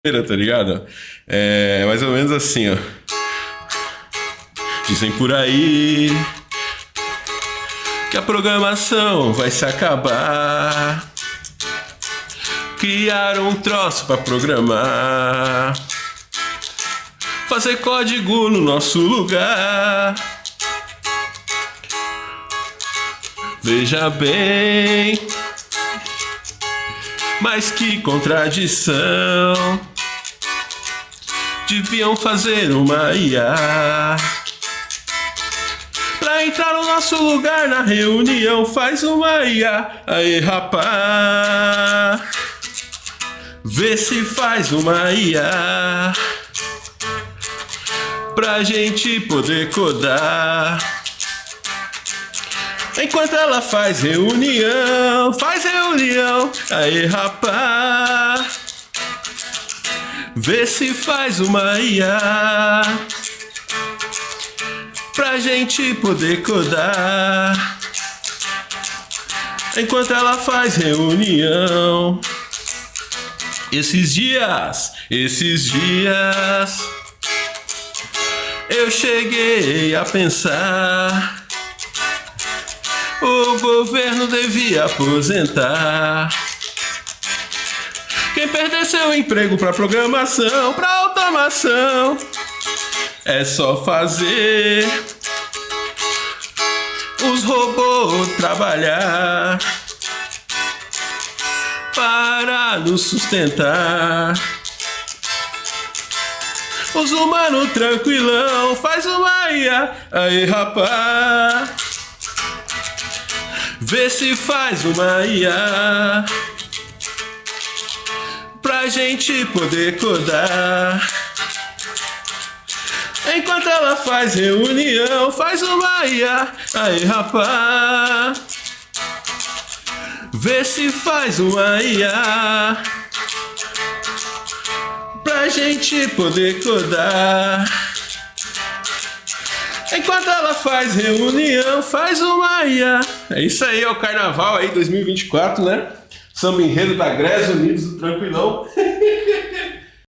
tá ligado? É mais ou menos assim, ó. Dizem por aí que a programação vai se acabar. Criaram um troço pra programar, fazer código no nosso lugar. Veja bem, mas que contradição. Deviam fazer uma IA pra entrar no nosso lugar na reunião. Faz uma IA, aí rapá. Vê se faz uma IA pra gente poder codar. Enquanto ela faz reunião, aí rapá. Vê se faz uma IA pra gente poder codar. Enquanto ela faz reunião. Esses dias eu cheguei a pensar, o governo devia aposentar quem perder seu emprego pra programação, pra automação. É só fazer os robôs trabalhar para nos sustentar. Os humanos tranquilão, faz uma IA, aí rapá. Vê se faz uma IA pra gente poder codar. Enquanto ela faz reunião, faz uma IA, aí rapá. Vê se faz uma IA pra gente poder codar. Enquanto ela faz reunião, faz uma IA. É isso aí, é o carnaval aí 2024, né? Samba enredo da Grés Unidos do Tranquilão.